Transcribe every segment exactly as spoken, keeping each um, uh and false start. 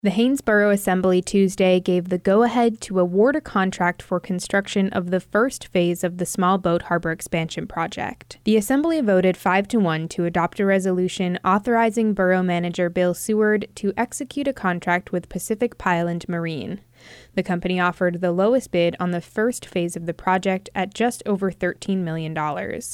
The Haines Borough Assembly Tuesday gave the go-ahead to award a contract for construction of the first phase of the Small Boat Harbor Expansion Project. The Assembly voted five to one to adopt a resolution authorizing Borough Manager Bill Seward to execute a contract with Pacific Pineland Marine. The company offered the lowest bid on the first phase of the project at just over thirteen million dollars.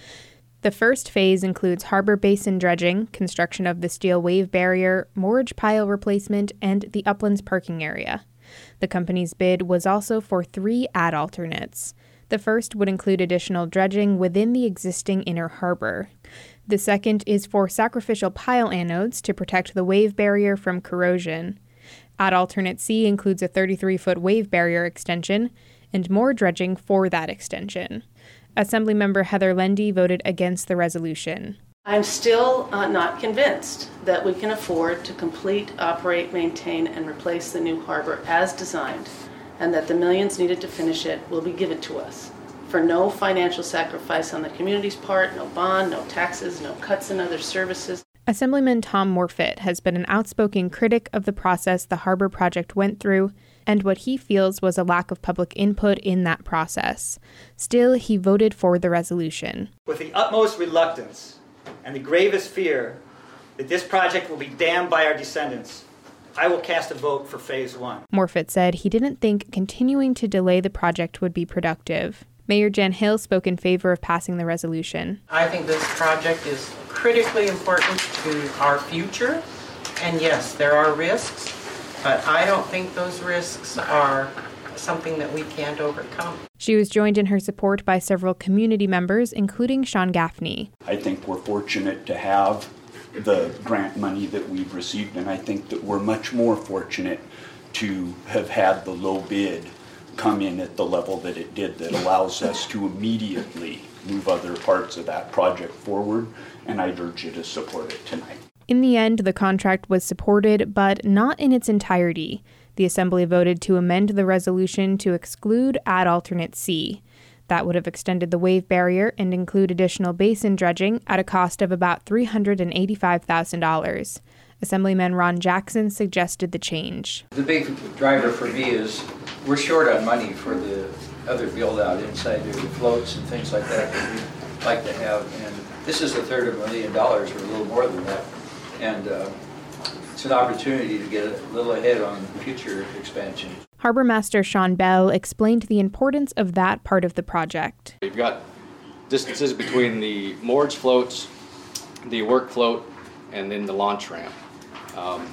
The first phase includes harbor basin dredging, construction of the steel wave barrier, moorage pile replacement, and the Uplands parking area. The company's bid was also for three add alternates. The first would include additional dredging within the existing inner harbor. The second is for sacrificial pile anodes to protect the wave barrier from corrosion. Add alternate C includes a thirty-three foot wave barrier extension and more dredging for that extension. Assemblymember Heather Lendy voted against the resolution. I'm still uh, not convinced that we can afford to complete, operate, maintain, and replace the new harbor as designed, and that the millions needed to finish it will be given to us for no financial sacrifice on the community's part, no bond, no taxes, no cuts in other services. Assemblyman Tom Morfitt has been an outspoken critic of the process the harbor project went through and what he feels was a lack of public input in that process. Still, he voted for the resolution. With the utmost reluctance and the gravest fear that this project will be damned by our descendants, I will cast a vote for phase one. Morfitt said he didn't think continuing to delay the project would be productive. Mayor Jan Hill spoke in favor of passing the resolution. I think this project is critically important to our future, and yes, there are risks, but I don't think those risks are something that we can't overcome. She was joined in her support by several community members, including Sean Gaffney. I think we're fortunate to have the grant money that we've received, and I think that we're much more fortunate to have had the low bid come in at the level that it did, that allows us to immediately move other parts of that project forward, and I'd urge you to support it tonight. In the end, the contract was supported, but not in its entirety. The Assembly voted to amend the resolution to exclude add alternate C. That would have extended the wave barrier and include additional basin dredging at a cost of about three hundred eighty-five thousand dollars. Assemblyman Ron Jackson suggested the change. The big driver for me is we're short on money for the other build-out inside there, the floats and things like that that we'd like to have. And this is a third of a million dollars or a little more than that. And uh, it's an opportunity to get a little ahead on future expansion. Harbor Master Sean Bell explained the importance of that part of the project. You've got distances between the moorage floats, the work float, and then the launch ramp. Um,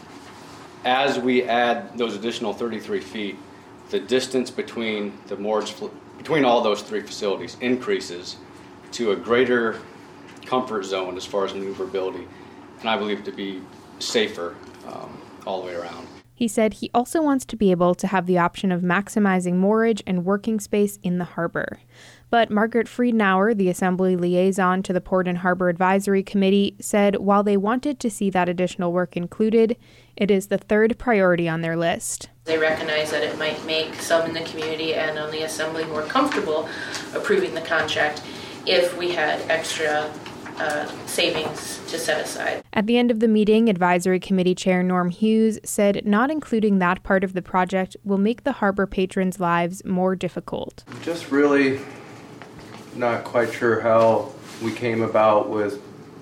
as we add those additional thirty-three feet, the distance between the moorage flo- between all those three facilities increases to a greater comfort zone as far as maneuverability, and I believe to be safer um, all the way around. He said he also wants to be able to have the option of maximizing moorage and working space in the harbor. But Margaret Friedenauer, the Assembly liaison to the Port and Harbor Advisory Committee, said while they wanted to see that additional work included, it is the third priority on their list. They recognize that it might make some in the community and on the Assembly more comfortable approving the contract if we had extra Uh, savings to set aside. At the end of the meeting, Advisory Committee Chair Norm Hughes said not including that part of the project will make the harbor patrons' lives more difficult. Just really not quite sure how we came about with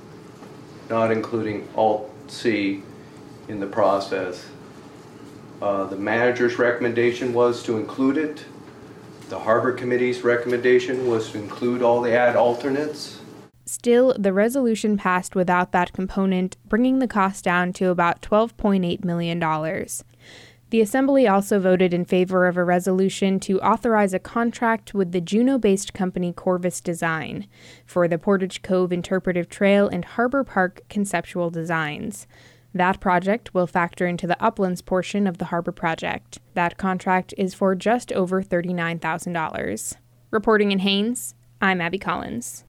not including Alt C in the process. Uh, the manager's recommendation was to include it. The Harbor Committee's recommendation was to include all the add alternates. Still, the resolution passed without that component, bringing the cost down to about twelve point eight million dollars. The Assembly also voted in favor of a resolution to authorize a contract with the Juneau-based company Corvus Design for the Portage Cove Interpretive Trail and Harbor Park conceptual designs. That project will factor into the Uplands portion of the harbor project. That contract is for just over thirty-nine thousand dollars. Reporting in Haines, I'm Abby Collins.